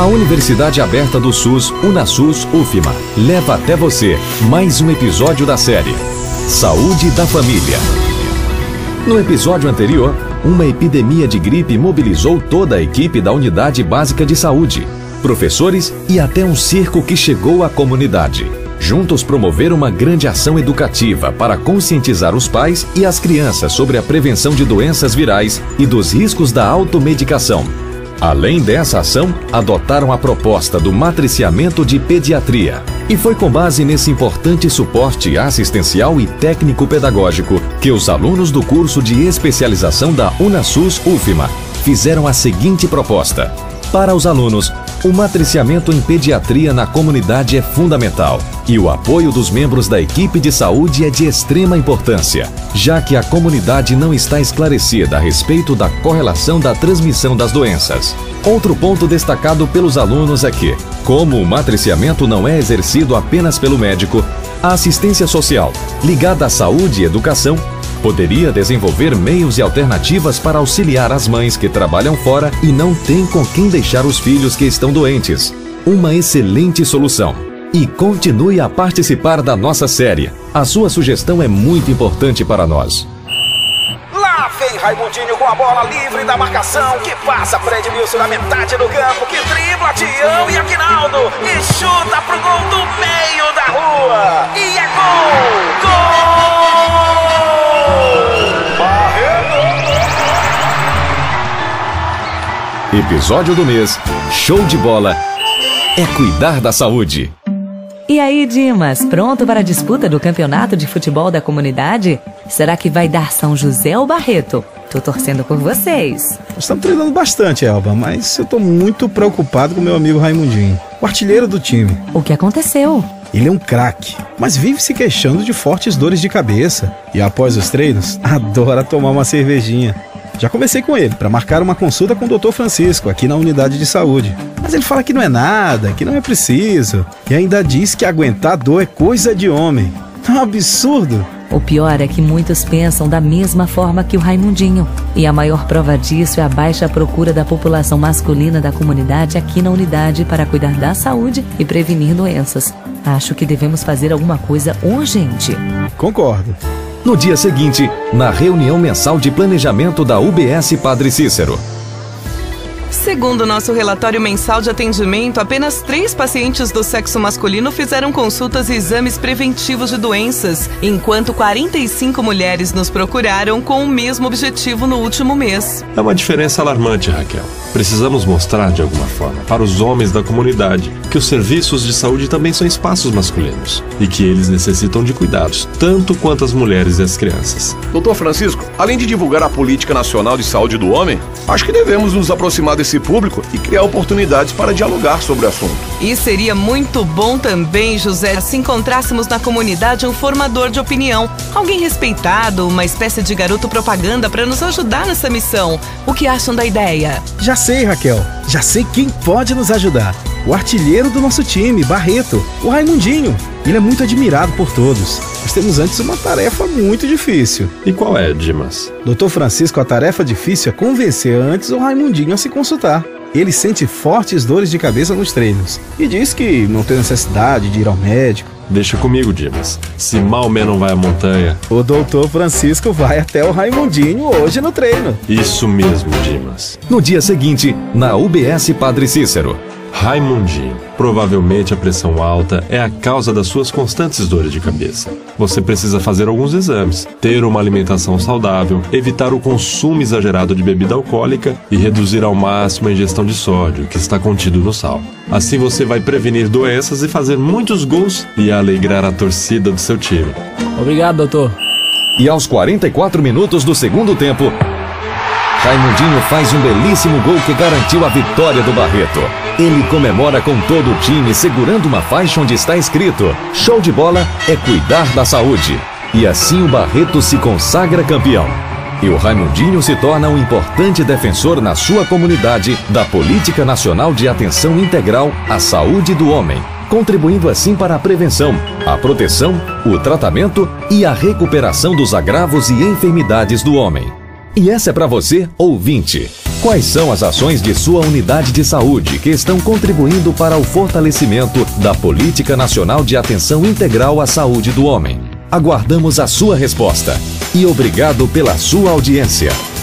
A Universidade Aberta do SUS, UnaSUS UFMA, leva até você mais um episódio da série Saúde da Família. No episódio anterior, uma epidemia de gripe mobilizou toda a equipe da Unidade Básica de Saúde, professores e até um circo que chegou à comunidade. Juntos promoveram uma grande ação educativa para conscientizar os pais e as crianças sobre a prevenção de doenças virais e dos riscos da automedicação. Além dessa ação, adotaram a proposta do matriciamento de pediatria. E foi com base nesse importante suporte assistencial e técnico-pedagógico que os alunos do curso de especialização da UnaSUS UFMA fizeram a seguinte proposta. Para os alunos, o matriciamento em pediatria na comunidade é fundamental e o apoio dos membros da equipe de saúde é de extrema importância, já que a comunidade não está esclarecida a respeito da correlação da transmissão das doenças. Outro ponto destacado pelos alunos é que, como o matriciamento não é exercido apenas pelo médico, a assistência social, ligada à saúde e educação, poderia desenvolver meios e alternativas para auxiliar as mães que trabalham fora e não têm com quem deixar os filhos que estão doentes. Uma excelente solução. E continue a participar da nossa série. A sua sugestão é muito importante para nós. Lá vem Raimundinho com a bola livre da marcação, que passa Fred Wilson na metade do campo, que dribla Tião e Aguinaldo e chuta pro gol do meio da rua. E é gol! Gol! Episódio do mês, show de bola, é cuidar da saúde. E aí, Dimas, pronto para a disputa do campeonato de futebol da comunidade? Será que vai dar São José ou Barreto? Tô torcendo por vocês. Nós estamos treinando bastante, Elba, mas eu tô muito preocupado com meu amigo Raimundinho, o artilheiro do time. O que aconteceu? Ele é um craque, mas vive se queixando de fortes dores de cabeça. E após os treinos, adora tomar uma cervejinha. Já conversei com ele para marcar uma consulta com o Dr. Francisco aqui na unidade de saúde. Mas ele fala que não é nada, que não é preciso. E ainda diz que aguentar dor é coisa de homem. É um absurdo. O pior é que muitos pensam da mesma forma que o Raimundinho. E a maior prova disso é a baixa procura da população masculina da comunidade aqui na unidade para cuidar da saúde e prevenir doenças. Acho que devemos fazer alguma coisa urgente. Concordo. No dia seguinte, na reunião mensal de planejamento da UBS Padre Cícero. Segundo nosso relatório mensal de atendimento, apenas 3 pacientes do sexo masculino fizeram consultas e exames preventivos de doenças, enquanto 45 mulheres nos procuraram com o mesmo objetivo no último mês. É uma diferença alarmante, Raquel. Precisamos mostrar, de alguma forma, para os homens da comunidade que os serviços de saúde também são espaços masculinos e que eles necessitam de cuidados, tanto quanto as mulheres e as crianças. Dr. Francisco, além de divulgar a Política Nacional de Saúde do Homem, acho que devemos nos aproximar desse público e criar oportunidades para dialogar sobre o assunto. E seria muito bom também, José, se encontrássemos na comunidade um formador de opinião, alguém respeitado, uma espécie de garoto propaganda para nos ajudar nessa missão. O que acham da ideia? Já sei, Raquel. Já sei quem pode nos ajudar. O artilheiro do nosso time, Barreto, o Raimundinho. Ele é muito admirado por todos. Nós temos antes uma tarefa muito difícil. E qual é, Dimas? Dr. Francisco, a tarefa difícil é convencer antes o Raimundinho a se consultar. Ele sente fortes dores de cabeça nos treinos e diz que não tem necessidade de ir ao médico. Deixa comigo, Dimas. Se Maomé não vai à montanha... O Dr. Francisco vai até o Raimundinho hoje no treino. Isso mesmo, Dimas. No dia seguinte, na UBS Padre Cícero. Raimundinho, provavelmente a pressão alta é a causa das suas constantes dores de cabeça. Você precisa fazer alguns exames, ter uma alimentação saudável, evitar o consumo exagerado de bebida alcoólica e reduzir ao máximo a ingestão de sódio, que está contido no sal. Assim você vai prevenir doenças e fazer muitos gols e alegrar a torcida do seu time. Obrigado, doutor. E aos 44 minutos do segundo tempo, Raimundinho faz um belíssimo gol que garantiu a vitória do Barreto. Ele comemora com todo o time segurando uma faixa onde está escrito: show de bola é cuidar da saúde. E assim o Barreto se consagra campeão. E o Raimundinho se torna um importante defensor na sua comunidade da Política Nacional de Atenção Integral à Saúde do Homem, contribuindo assim para a prevenção, a proteção, o tratamento e a recuperação dos agravos e enfermidades do homem. E essa é para você, ouvinte. Quais são as ações de sua unidade de saúde que estão contribuindo para o fortalecimento da Política Nacional de Atenção Integral à Saúde do Homem? Aguardamos a sua resposta. E obrigado pela sua audiência.